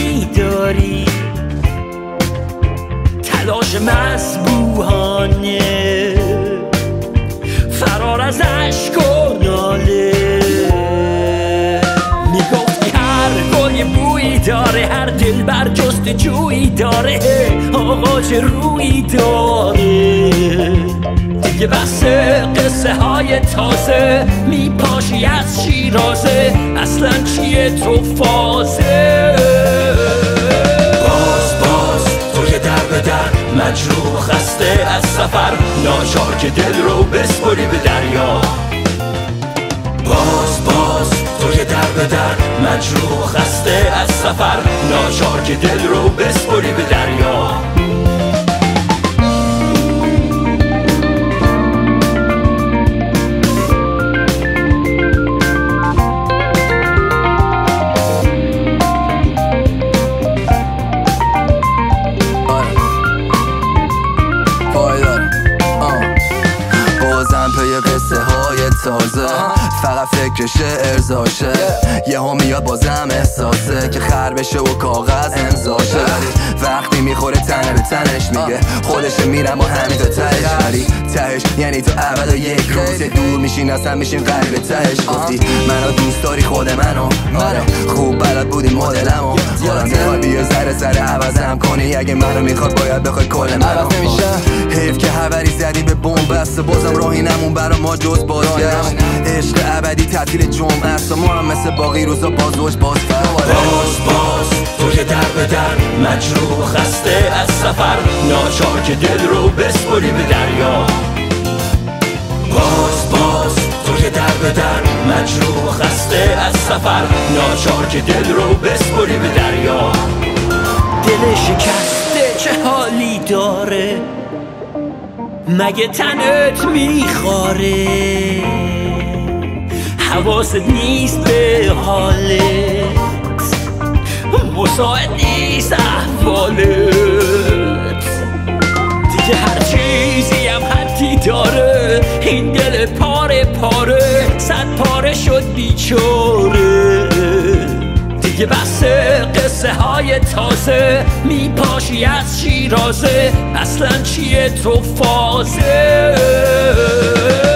میداری، تلاش مسبوحانه، فرار از عشق و ناله. میگفتی هر گل یه بویی داره، هر دل بر جستجویی داره، آقا چه رویی داره. دیگه بس قصه های تازه، میپاشی از شیرازه، اصلا چیه تو فازه؟ باز تو که در به در، مجروح خسته از سفر، ناچار که دل رو بسپری به دریا. باز تو که در به در، مجروح خسته از سفر، ناچار که دل رو بسپری به دریا. تازه فقط فکر شعر زاشه، یه ها میاد بازم احساسه که خر بشه و کاغذ امضاشه. ولی وقتی میخوره تنه به تنش میگه خودشه، میرم و همین تا تهش. ولی تهش یعنی تو ابد و یک روز دور میشین، اصلا میشین قریب تهش. گفتی منو دوست داری خود منو، خوب بلد بودی مدلمو، حالا میخوای بیا ذره عوضم کنی. اگه منو میخواد باید بخوای کل منو. حیف که حوری زدی به بومبست، بازم راهی نمون برا ما جز بازگشت. عشق ابدی تعطیل جمعه است و ما هم مثل باقی روزا باز تو که در به در، مجروح خسته از سفر، ناچار که دل رو بسپری به دریا. باز تو که در به در، مجروح خسته از سفر، ناچار که دل رو بسپری به دریا. دل شکسته چه حالی داره، مگه تنت میخواره؟ حواست نیست به حالت، مساعد نیست احوالت. دیگه هر چیزی هم حدی داره، این دل پاره پاره صد پاره شد بیچاره. دیگه بس قصه های تازه، میپاشی از شیرازه، اصلا چیه تو فازه؟